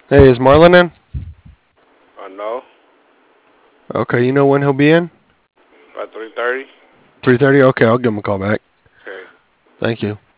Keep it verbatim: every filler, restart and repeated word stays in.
Hey, is Marlon in? Uh, no, Okay, you know when he'll be in? about three thirty. three thirty? Okay, I'll give him a call back. Okay. Thank you.